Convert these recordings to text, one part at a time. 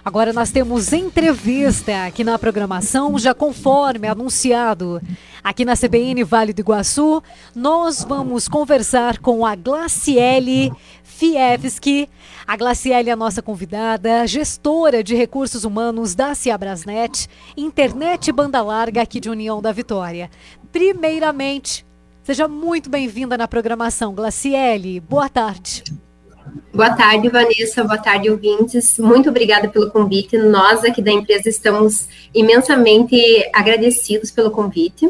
Agora nós temos entrevista aqui na programação, já conforme anunciado aqui na CBN Vale do Iguaçu. Nós vamos conversar com a Glaciele Fievski. A Glaciele é a nossa convidada, gestora de recursos humanos da Ciabrasnet, internet banda larga aqui de União da Vitória. Primeiramente, seja muito bem-vinda na programação, Glaciele. Boa tarde. Boa tarde, Vanessa. Boa tarde, ouvintes. Muito obrigada pelo convite. Nós aqui da empresa estamos imensamente agradecidos pelo convite.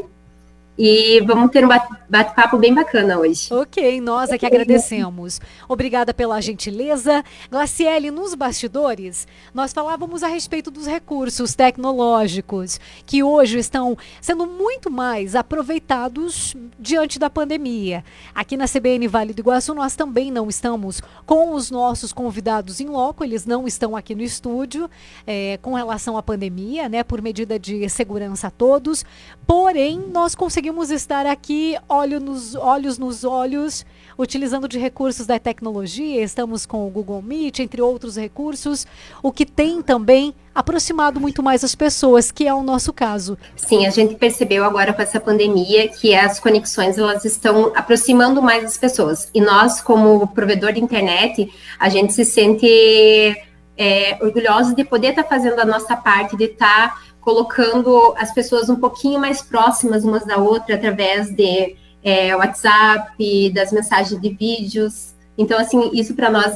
E vamos ter um bate-papo bem bacana hoje. Ok, nós é que agradecemos. Obrigada pela gentileza. Glaciele, nos bastidores, nós falávamos a respeito dos recursos tecnológicos que hoje estão sendo muito mais aproveitados diante da pandemia. Aqui na CBN Vale do Iguaçu, nós também não estamos com os nossos convidados em loco, eles não estão aqui no estúdio com relação à pandemia, né, por medida de segurança a todos. Porém, nós conseguimos estar aqui, olhos nos olhos, utilizando de recursos da tecnologia. Estamos com o Google Meet, entre outros recursos, o que tem também aproximado muito mais as pessoas, que é o nosso caso. Sim, a gente percebeu agora com essa pandemia que as conexões elas estão aproximando mais as pessoas. E nós, como provedor de internet, a gente se sente orgulhosos de poder estar fazendo a nossa parte, de estar colocando as pessoas um pouquinho mais próximas umas da outra através de WhatsApp, das mensagens de vídeos. Então, assim, isso para nós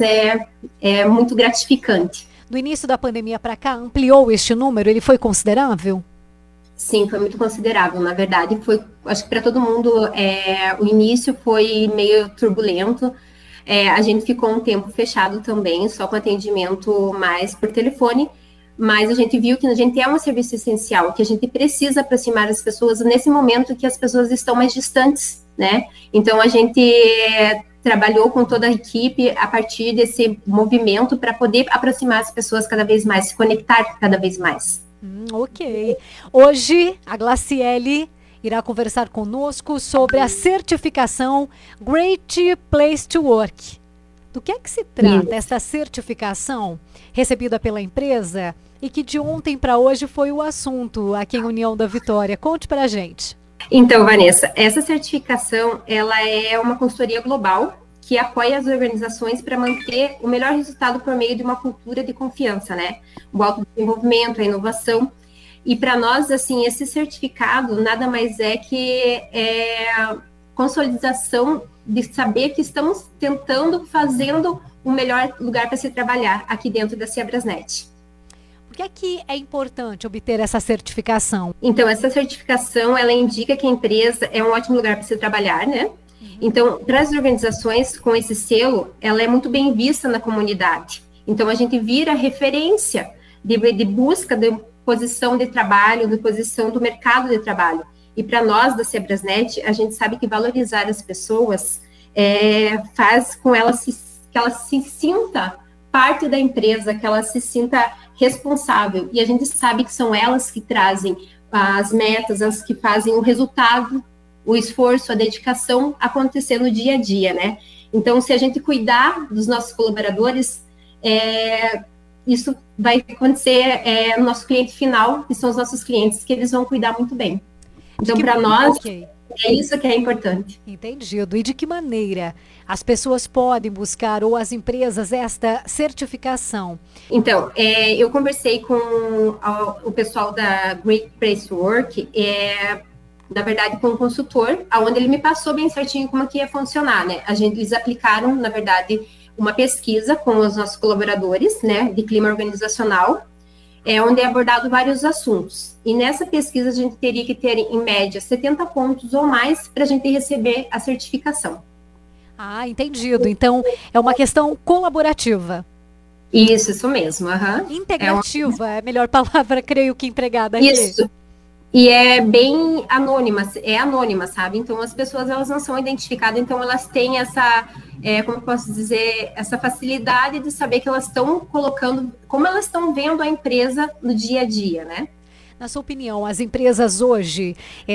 é muito gratificante. Do início da pandemia para cá, ampliou este número? Ele foi considerável? Sim, foi muito considerável. Na verdade, foi, acho que para todo mundo, o início foi meio turbulento. A gente ficou um tempo fechado também, só com atendimento mais por telefone. Mas a gente viu que a gente é um serviço essencial, que a gente precisa aproximar as pessoas nesse momento que as pessoas estão mais distantes, né? Então, a gente trabalhou com toda a equipe a partir desse movimento para poder aproximar as pessoas cada vez mais, se conectar cada vez mais. Ok. Hoje, a Glaciele irá conversar conosco sobre a certificação Great Place to Work. Do que é que se trata essa certificação recebida pela empresa e que de ontem para hoje foi o assunto aqui em União da Vitória? Conte para a gente. Então, Vanessa, essa certificação ela é uma consultoria global que apoia as organizações para manter o melhor resultado por meio de uma cultura de confiança, né? O autodesenvolvimento, a inovação. E para nós, assim, esse certificado nada mais é que consolidação de saber que estamos fazendo o melhor lugar para se trabalhar aqui dentro da Ciabrasnet. Por que é que é importante obter essa certificação? Então, essa certificação, ela indica que a empresa é um ótimo lugar para se trabalhar, né? Então, para as organizações com esse selo, ela é muito bem vista na comunidade. Então, a gente vira referência de busca de posição de trabalho, de posição do mercado de trabalho. E para nós, da Ciabrasnet, a gente sabe que valorizar as pessoas faz com que ela se sinta parte da empresa, que ela se sinta responsável. E a gente sabe que são elas que trazem as metas, as que fazem o resultado, o esforço, a dedicação acontecer no dia a dia, né? Então, se a gente cuidar dos nossos colaboradores, isso vai acontecer no nosso cliente final, que são os nossos clientes, que eles vão cuidar muito bem. Então, para nós, é isso que é importante. Entendido. E de que maneira as pessoas podem buscar, ou as empresas, esta certificação? Então, eu conversei com o pessoal da Great Place to Work, na verdade, com um consultor, onde ele me passou bem certinho como que ia funcionar, né? Eles aplicaram, na verdade, uma pesquisa com os nossos colaboradores, né, de clima organizacional, onde é abordado vários assuntos. E nessa pesquisa a gente teria que ter, em média, 70 pontos ou mais para a gente receber a certificação. Ah, entendido. Então, é uma questão colaborativa. Isso mesmo. Integrativa é a melhor palavra, creio que empregada aqui. Isso. E é bem anônima, sabe? Então, as pessoas, elas não são identificadas, então elas têm essa, como eu posso dizer, essa facilidade de saber que elas estão colocando, como elas estão vendo a empresa no dia a dia, né? Na sua opinião, as empresas hoje,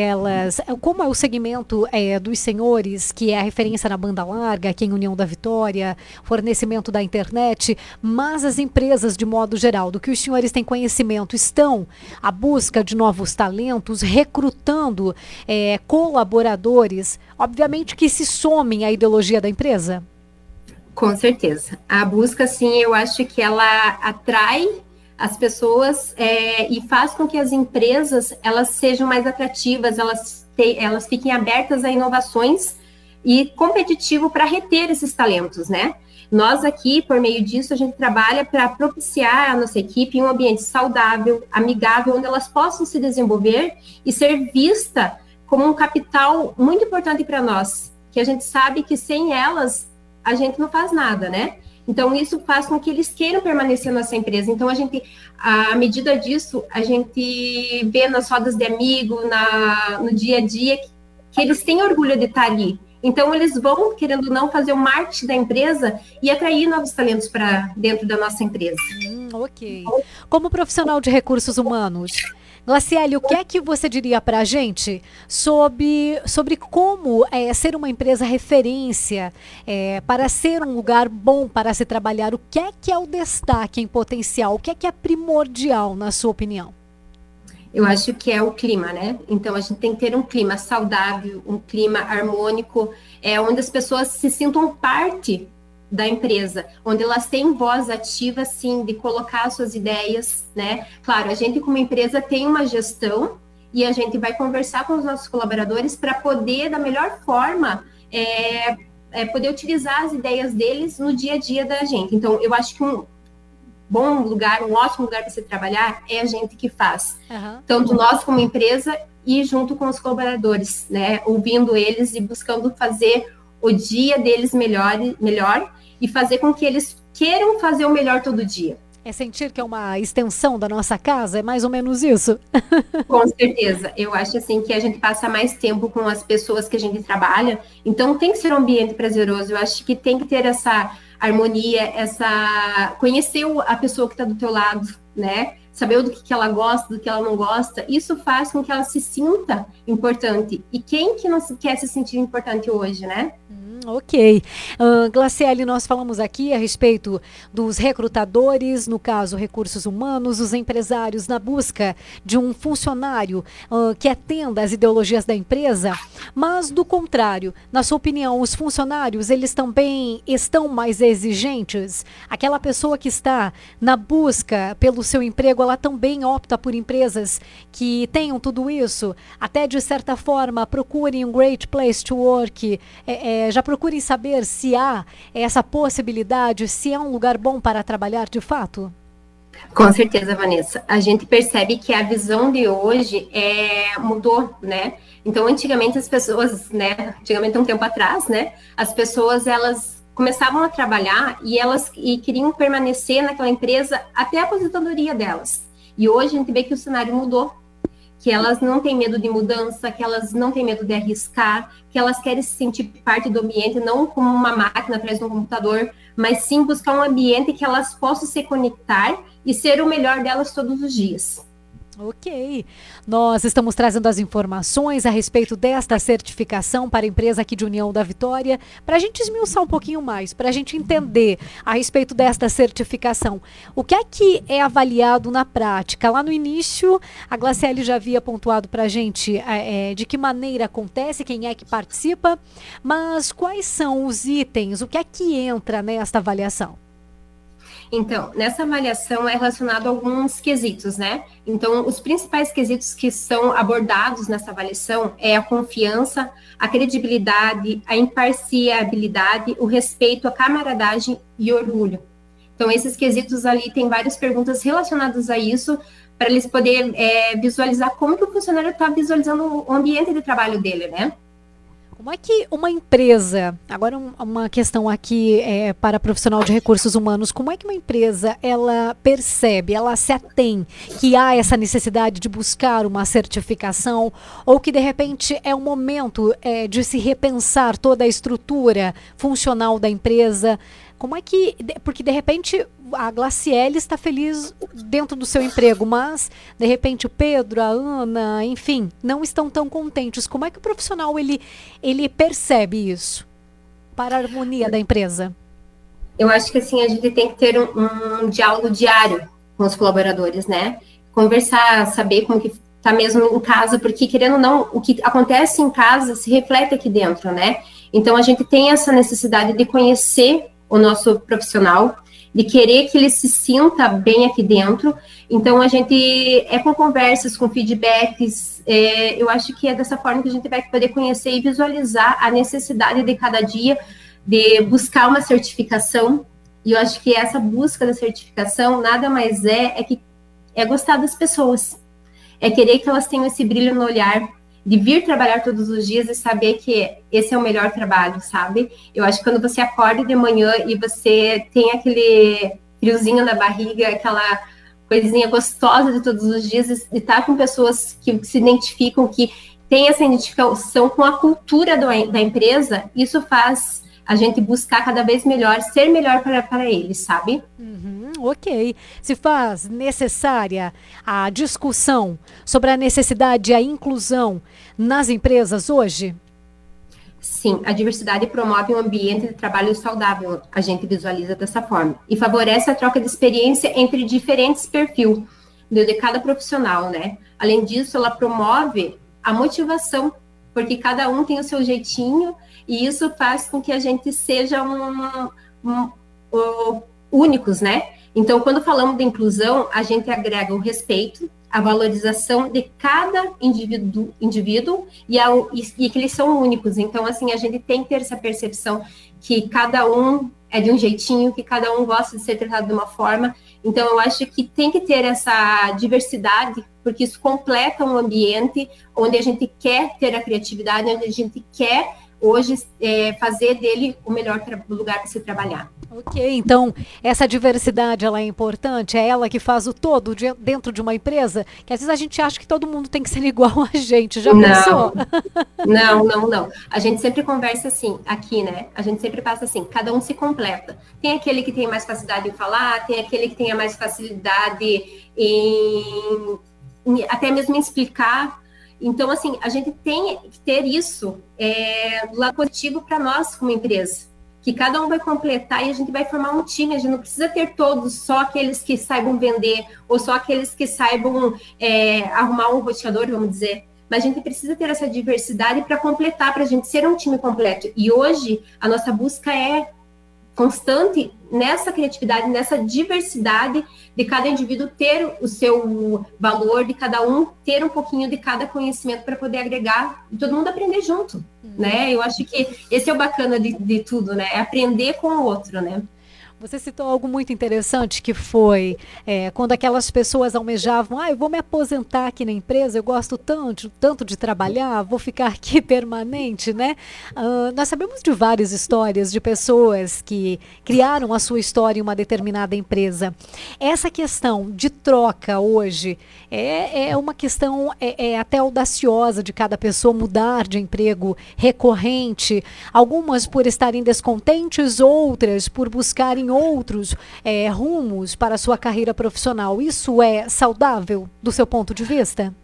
como é o segmento dos senhores, que é a referência na banda larga, aqui em União da Vitória, fornecimento da internet, mas as empresas, de modo geral, do que os senhores têm conhecimento, estão à busca de novos talentos, recrutando colaboradores, obviamente que se somem à ideologia da empresa? Com certeza. A busca, sim, eu acho que ela atrai as pessoas e faz com que as empresas elas sejam mais atrativas, elas fiquem abertas a inovações e competitivo para reter esses talentos, né? Nós aqui, por meio disso, a gente trabalha para propiciar a nossa equipe em um ambiente saudável, amigável, onde elas possam se desenvolver e ser vista como um capital muito importante para nós, que a gente sabe que sem elas a gente não faz nada, né? Então, isso faz com que eles queiram permanecer na nossa empresa. Então, à medida disso, a gente vê nas rodas de amigo, no dia a dia, que eles têm orgulho de estar ali. Então, eles vão, querendo ou não, fazer o marketing da empresa e atrair novos talentos para dentro da nossa empresa. Ok. Como profissional de recursos humanos, Glaciele, o que é que você diria para a gente sobre como ser uma empresa referência, para ser um lugar bom para se trabalhar? O que é o destaque em potencial? O que é primordial, na sua opinião? Eu acho que é o clima, né? Então, a gente tem que ter um clima saudável, um clima harmônico, onde as pessoas se sintam parte da empresa, onde elas têm voz ativa, sim, de colocar suas ideias, né? Claro, a gente como empresa tem uma gestão e a gente vai conversar com os nossos colaboradores para poder, da melhor forma, poder utilizar as ideias deles no dia a dia da gente. Então, eu acho que um bom lugar, um ótimo lugar para se trabalhar é a gente que faz. Tanto nós como empresa e junto com os colaboradores, né? Ouvindo eles e buscando fazer o dia deles melhor e fazer com que eles queiram fazer o melhor todo dia. É sentir que é uma extensão da nossa casa? É mais ou menos isso? Com certeza. Eu acho assim que a gente passa mais tempo com as pessoas que a gente trabalha, então tem que ser um ambiente prazeroso. Eu acho que tem que ter essa harmonia, conhecer a pessoa que está do teu lado, né? Saber do que ela gosta, do que ela não gosta. Isso faz com que ela se sinta importante. E quem que não quer se sentir importante hoje, né? Ok. Glaciele, nós falamos aqui a respeito dos recrutadores, no caso, recursos humanos, os empresários na busca de um funcionário que atenda às ideologias da empresa, mas do contrário, na sua opinião, os funcionários, eles também estão mais exigentes? Aquela pessoa que está na busca pelo seu emprego, ela também opta por empresas que tenham tudo isso? Até, de certa forma, procurem um great place to work, já procurem saber se há essa possibilidade, se é um lugar bom para trabalhar de fato? Com certeza, Vanessa. A gente percebe que a visão de hoje mudou, né? Então, antigamente as pessoas, né? Antigamente, um tempo atrás, né? As pessoas, elas começavam a trabalhar e queriam permanecer naquela empresa até a aposentadoria delas. E hoje a gente vê que o cenário mudou, que elas não têm medo de mudança, que elas não têm medo de arriscar, que elas querem se sentir parte do ambiente, não como uma máquina atrás de um computador, mas sim buscar um ambiente que elas possam se conectar e ser o melhor delas todos os dias. Ok. Nós estamos trazendo as informações a respeito desta certificação para a empresa aqui de União da Vitória, para a gente esmiuçar um pouquinho mais, para a gente entender a respeito desta certificação. O que é avaliado na prática? Lá no início, a Glaciele já havia pontuado para a gente de que maneira acontece, quem é que participa, mas quais são os itens, o que é que entra nesta avaliação? Então, nessa avaliação é relacionado a alguns quesitos, né? Então, os principais quesitos que são abordados nessa avaliação é a confiança, a credibilidade, a imparcialidade, o respeito, a camaradagem e o orgulho. Então, esses quesitos ali tem várias perguntas relacionadas a isso, para eles poderem visualizar como que o funcionário está visualizando o ambiente de trabalho dele, né? Como é que uma empresa, agora uma questão aqui para profissional de recursos humanos, como é que uma empresa, ela percebe, ela se atém que há essa necessidade de buscar uma certificação ou que de repente é um momento de se repensar toda a estrutura funcional da empresa? Como é que, porque de repente a Glaciele está feliz dentro do seu emprego, mas de repente o Pedro, a Ana, enfim, não estão tão contentes. Como é que o profissional ele percebe isso para a harmonia da empresa? Eu acho que assim a gente tem que ter um diálogo diário com os colaboradores, né? Conversar, saber como que tá mesmo em casa, porque querendo ou não, o que acontece em casa se reflete aqui dentro, né? Então a gente tem essa necessidade de conhecer o nosso profissional, de querer que ele se sinta bem aqui dentro. Então a gente com conversas, com feedbacks, eu acho que é dessa forma que a gente vai poder conhecer e visualizar a necessidade de cada dia de buscar uma certificação. E eu acho que essa busca da certificação nada mais que gostar das pessoas. É querer que elas tenham esse brilho no olhar, de vir trabalhar todos os dias e saber que esse é o melhor trabalho, sabe? Eu acho que quando você acorda de manhã e você tem aquele friozinho na barriga, aquela coisinha gostosa de todos os dias, de estar com pessoas que se identificam, que têm essa identificação com a cultura da empresa, isso faz a gente buscar cada vez melhor, ser melhor para eles, sabe? Ok. Se faz necessária a discussão sobre a necessidade e a inclusão nas empresas hoje? Sim, a diversidade promove um ambiente de trabalho saudável, a gente visualiza dessa forma, e favorece a troca de experiência entre diferentes perfis de cada profissional, né? Além disso, ela promove a motivação, porque cada um tem o seu jeitinho, e isso faz com que a gente seja únicos, né? Então, quando falamos de inclusão, a gente agrega o respeito, a valorização de cada indivíduo e que eles são únicos. Então, assim, a gente tem que ter essa percepção que cada um é de um jeitinho, que cada um gosta de ser tratado de uma forma. Então, eu acho que tem que ter essa diversidade, porque isso completa um ambiente onde a gente quer ter a criatividade, onde a gente quer hoje fazer dele o melhor lugar para se trabalhar. Ok, então essa diversidade ela é importante, é ela que faz o todo dentro de uma empresa, que às vezes a gente acha que todo mundo tem que ser igual a gente, já pensou? Não. A gente sempre conversa assim, aqui, né? A gente sempre passa assim, cada um se completa. Tem aquele que tem mais facilidade em falar, tem aquele que tenha mais facilidade até mesmo em explicar. Então, assim, a gente tem que ter isso do lado positivo para nós como empresa, que cada um vai completar e a gente vai formar um time. A gente não precisa ter todos, só aqueles que saibam vender, ou só aqueles que saibam arrumar um roteador, vamos dizer. Mas a gente precisa ter essa diversidade para completar, para a gente ser um time completo. E hoje, a nossa busca é constante nessa criatividade, nessa diversidade de cada indivíduo ter o seu valor, de cada um ter um pouquinho de cada conhecimento para poder agregar e todo mundo aprender junto, né? Eu acho que esse é o bacana de tudo, né? É aprender com o outro, né? Você citou algo muito interessante que foi quando aquelas pessoas almejavam, eu vou me aposentar aqui na empresa, eu gosto tanto de trabalhar, vou ficar aqui permanente, né? Nós sabemos de várias histórias de pessoas que criaram a sua história em uma determinada empresa. Essa questão de troca hoje é uma questão até audaciosa de cada pessoa mudar de emprego recorrente, algumas por estarem descontentes, outras por buscarem outros rumos para a sua carreira profissional. Isso é saudável do seu ponto de vista?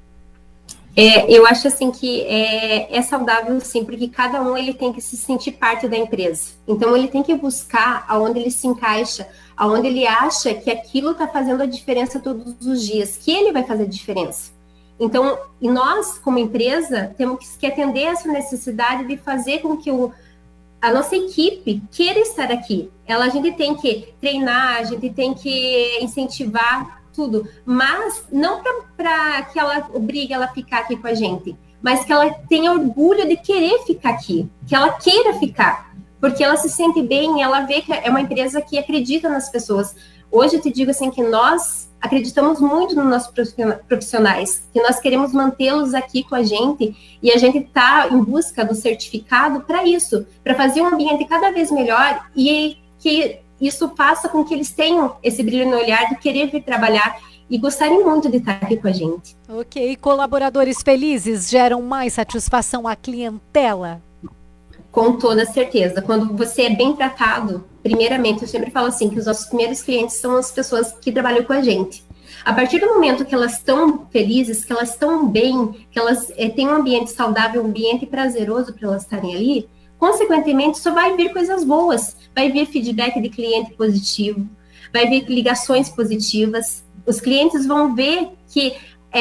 Eu acho assim que é saudável sim, porque cada um ele tem que se sentir parte da empresa. Então ele tem que buscar aonde ele se encaixa, aonde ele acha que aquilo está fazendo a diferença todos os dias, que ele vai fazer a diferença. Então, e nós como empresa temos que atender essa necessidade de fazer com que a nossa equipe queira estar aqui. A gente tem que treinar, a gente tem que incentivar tudo, mas não para que ela obrigue ela a ficar aqui com a gente, mas que ela tenha orgulho de querer ficar aqui, que ela queira ficar, porque ela se sente bem, ela vê que é uma empresa que acredita nas pessoas. Hoje eu te digo assim que nós acreditamos muito nos nossos profissionais, que nós queremos mantê-los aqui com a gente e a gente está em busca do certificado para isso, para fazer um ambiente cada vez melhor e que isso faça com que eles tenham esse brilho no olhar de querer vir trabalhar e gostarem muito de estar aqui com a gente. Ok, colaboradores felizes geram mais satisfação à clientela? Com toda certeza, quando você é bem tratado, primeiramente, eu sempre falo assim, que os nossos primeiros clientes são as pessoas que trabalham com a gente. A partir do momento que elas estão felizes, que elas estão bem, que elas têm um ambiente saudável, um ambiente prazeroso para elas estarem ali, consequentemente, só vai vir coisas boas, vai vir feedback de cliente positivo, vai vir ligações positivas, os clientes vão ver que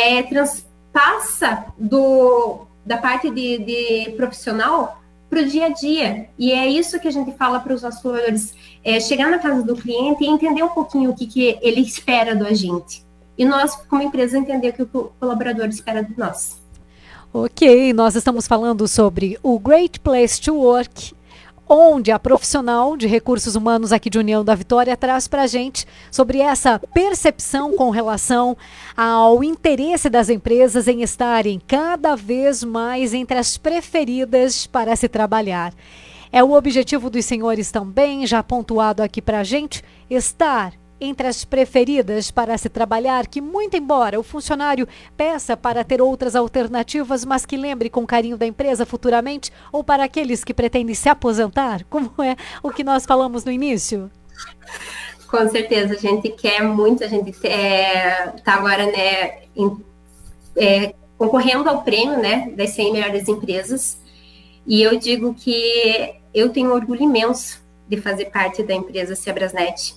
transpassa da parte de profissional para o dia a dia, e é isso que a gente fala para os nossos colaboradores, chegar na casa do cliente e entender um pouquinho o que ele espera do agente, e nós, como empresa, entender o que o colaborador espera de nós. Ok, nós estamos falando sobre o Great Place to Work, onde a profissional de recursos humanos aqui de União da Vitória traz para a gente sobre essa percepção com relação ao interesse das empresas em estarem cada vez mais entre as preferidas para se trabalhar. É o objetivo dos senhores também, já pontuado aqui para a gente, estar entre as preferidas para se trabalhar, que muito embora o funcionário peça para ter outras alternativas, mas que lembre com carinho da empresa futuramente, ou para aqueles que pretendem se aposentar, como é o que nós falamos no início? Com certeza, a gente quer muito, a gente está agora, né, concorrendo ao prêmio, né, das 100 melhores empresas, e eu digo que eu tenho orgulho imenso de fazer parte da empresa Sebrasnet.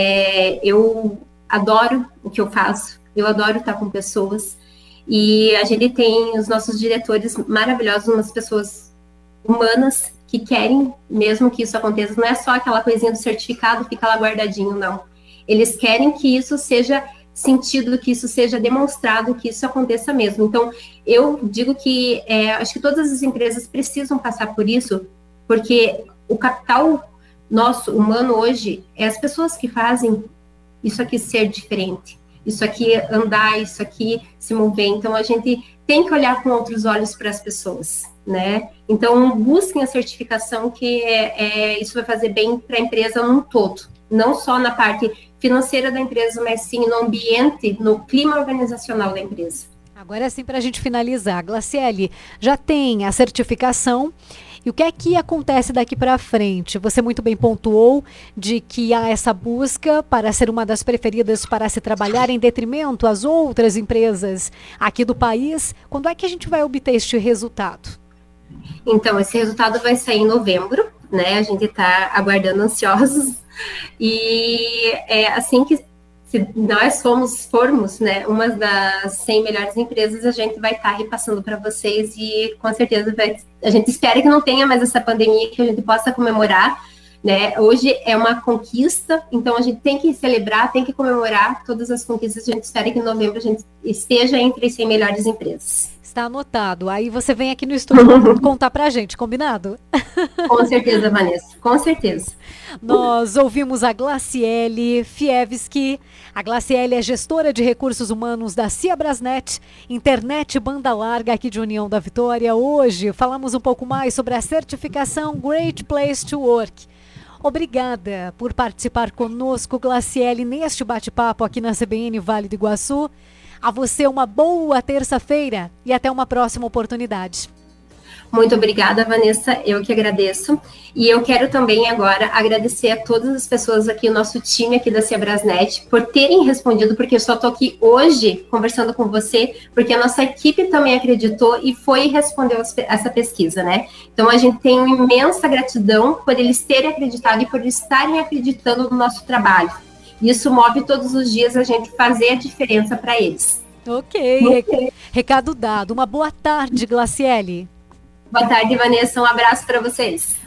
Eu adoro o que eu faço, eu adoro estar com pessoas, e a gente tem os nossos diretores maravilhosos, umas pessoas humanas que querem mesmo que isso aconteça, não é só aquela coisinha do certificado, fica lá guardadinho, não. Eles querem que isso seja sentido, que isso seja demonstrado, que isso aconteça mesmo. Então, eu digo que acho que todas as empresas precisam passar por isso, porque o capital nosso, humano hoje, é as pessoas que fazem isso aqui ser diferente, isso aqui andar, isso aqui se mover. Então, a gente tem que olhar com outros olhos para as pessoas, né? Então, busquem a certificação, que isso vai fazer bem para a empresa num todo, não só na parte financeira da empresa, mas sim no ambiente, no clima organizacional da empresa. Agora sim, para a gente finalizar, Glaciele, já tem a certificação. E o que é que acontece daqui para frente? Você muito bem pontuou de que há essa busca para ser uma das preferidas para se trabalhar em detrimento às outras empresas aqui do país. Quando é que a gente vai obter este resultado? Então, esse resultado vai sair em novembro, né? A gente está aguardando ansiosos. E assim que se nós formos, né, uma das 100 melhores empresas, a gente vai estar repassando para vocês, e com certeza a gente espera que não tenha mais essa pandemia, que a gente possa comemorar, né? Hoje é uma conquista, então a gente tem que celebrar, tem que comemorar todas as conquistas. A gente espera que em novembro a gente esteja entre as 100 melhores empresas. Está anotado. Aí você vem aqui no estúdio contar pra gente, combinado? Com certeza, Vanessa, com certeza. Nós ouvimos a Glaciele Fievski. A Glaciele é gestora de recursos humanos da Sebrasnet, internet banda larga aqui de União da Vitória. Hoje falamos um pouco mais sobre a certificação Great Place to Work. Obrigada por participar conosco, Glaciele, neste bate-papo aqui na CBN Vale do Iguaçu. A você uma boa terça-feira e até uma próxima oportunidade. Muito obrigada, Vanessa, eu que agradeço. E eu quero também agora agradecer a todas as pessoas aqui, o nosso time aqui da Sebrasnet, por terem respondido, porque eu só estou aqui hoje conversando com você, porque a nossa equipe também acreditou e foi e respondeu essa pesquisa, né? Então, a gente tem uma imensa gratidão por eles terem acreditado e por estarem acreditando no nosso trabalho. Isso move todos os dias a gente fazer a diferença para eles. Ok, recado dado. Uma boa tarde, Glaciele. Boa tarde, Vanessa. Um abraço para vocês.